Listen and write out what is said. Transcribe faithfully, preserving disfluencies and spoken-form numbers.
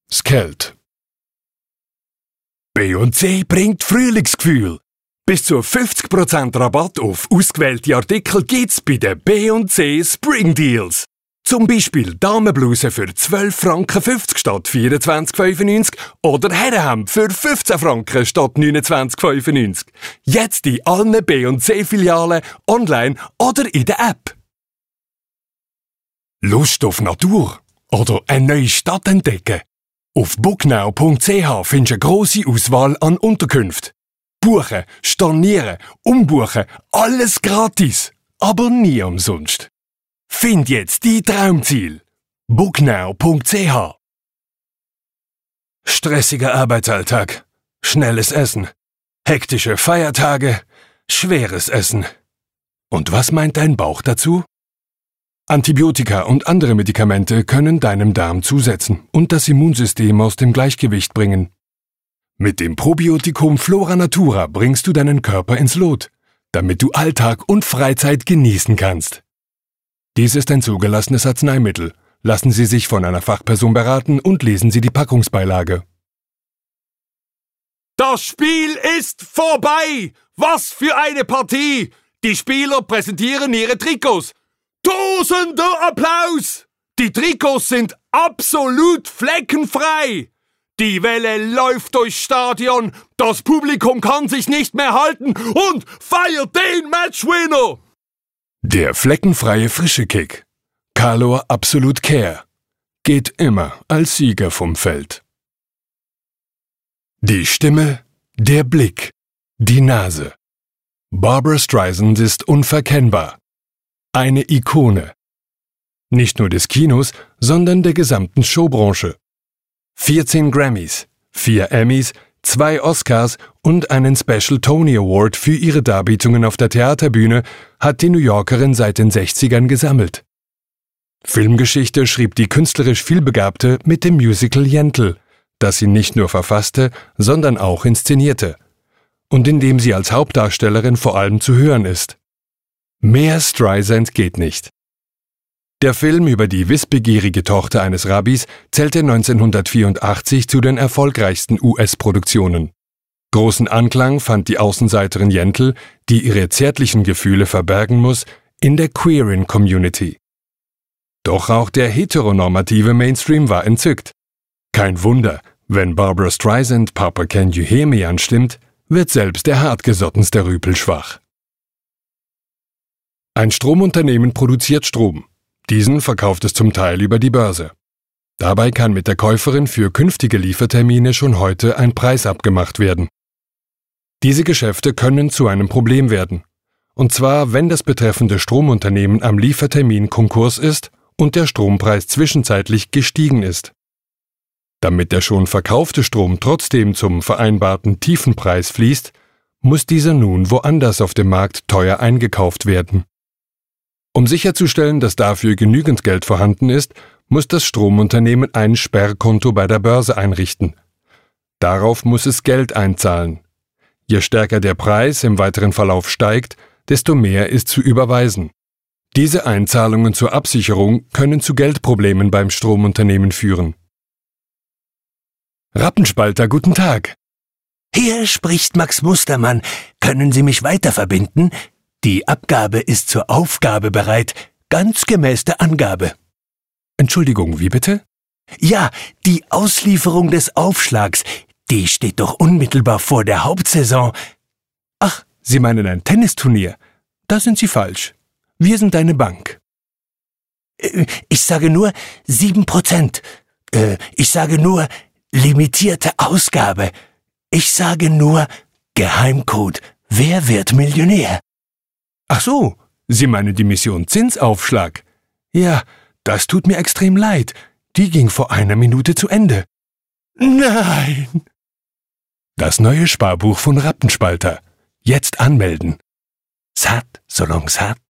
Skelt. B und C bringt Frühlingsgefühl. Bis zu fünfzig Prozent Rabatt auf ausgewählte Artikel gibt's bei den B und C Spring Deals. Zum Beispiel Damenbluse für zwölf Franken fünfzig statt vierundzwanzig fünfundneunzig oder Herrenhemd für fünfzehn Franken statt neunundzwanzig fünfundneunzig. Jetzt in allen B und C-Filialen, online oder in der App. Lust auf Natur oder eine neue Stadt entdecken? Auf booknow punkt c h findest du eine grosse Auswahl an Unterkünften. Buchen, stornieren, umbuchen, alles gratis, aber nie umsonst. Find jetzt dein Traumziel. booknow punkt c h. Stressiger Arbeitsalltag, schnelles Essen, hektische Feiertage, schweres Essen. Und was meint dein Bauch dazu? Antibiotika und andere Medikamente können deinem Darm zusetzen und das Immunsystem aus dem Gleichgewicht bringen. Mit dem Probiotikum Flora Natura bringst du deinen Körper ins Lot, damit du Alltag und Freizeit genießen kannst. Dies ist ein zugelassenes Arzneimittel. Lassen Sie sich von einer Fachperson beraten und lesen Sie die Packungsbeilage. Das Spiel ist vorbei! Was für eine Partie! Die Spieler präsentieren ihre Trikots. Tosender Applaus! Die Trikots sind absolut fleckenfrei! Die Welle läuft durchs Stadion, das Publikum kann sich nicht mehr halten und feiert den Matchwinner! Der fleckenfreie frische Kick. Calor Absolute Care. Geht immer als Sieger vom Feld. Die Stimme, der Blick, die Nase. Barbra Streisand ist unverkennbar. Eine Ikone. Nicht nur des Kinos, sondern der gesamten Showbranche. vierzehn Grammys, vier Emmys, zwei Oscars und einen Special Tony Award für ihre Darbietungen auf der Theaterbühne hat die New Yorkerin seit den sechzigern gesammelt. Filmgeschichte schrieb die künstlerisch Vielbegabte mit dem Musical Yentl, das sie nicht nur verfasste, sondern auch inszenierte. Und in dem sie als Hauptdarstellerin vor allem zu hören ist. Mehr Streisand geht nicht. Der Film über die wissbegierige Tochter eines Rabbis zählte neunzehnhundertvierundachtzig zu den erfolgreichsten U S-Produktionen. Großen Anklang fand die Außenseiterin Yentl, die ihre zärtlichen Gefühle verbergen muss, in der queeren Community. Doch auch der heteronormative Mainstream war entzückt. Kein Wunder, wenn Barbra Streisand Papa Can You Hear Me anstimmt, wird selbst der hartgesottenste Rüpel schwach. Ein Stromunternehmen produziert Strom. Diesen verkauft es zum Teil über die Börse. Dabei kann mit der Käuferin für künftige Liefertermine schon heute ein Preis abgemacht werden. Diese Geschäfte können zu einem Problem werden. Und zwar, wenn das betreffende Stromunternehmen am Liefertermin Konkurs ist und der Strompreis zwischenzeitlich gestiegen ist. Damit der schon verkaufte Strom trotzdem zum vereinbarten tiefen Preis fließt, muss dieser nun woanders auf dem Markt teuer eingekauft werden. Um sicherzustellen, dass dafür genügend Geld vorhanden ist, muss das Stromunternehmen ein Sperrkonto bei der Börse einrichten. Darauf muss es Geld einzahlen. Je stärker der Preis im weiteren Verlauf steigt, desto mehr ist zu überweisen. Diese Einzahlungen zur Absicherung können zu Geldproblemen beim Stromunternehmen führen. Rappenspalter, guten Tag. Hier spricht Max Mustermann. Können Sie mich weiterverbinden? Die Abgabe ist zur Aufgabe bereit, ganz gemäß der Angabe. Entschuldigung, wie bitte? Ja, die Auslieferung des Aufschlags, die steht doch unmittelbar vor der Hauptsaison. Ach, Sie meinen ein Tennisturnier? Da sind Sie falsch. Wir sind eine Bank. Ich sage nur sieben Prozent. Ich sage nur limitierte Ausgabe. Ich sage nur Geheimcode. Wer wird Millionär? Ach so, Sie meinen die Mission Zinsaufschlag. Ja, das tut mir extrem leid. Die ging vor einer Minute zu Ende. Nein! Das neue Sparbuch von Rappenspalter. Jetzt anmelden. Sat, solong sat.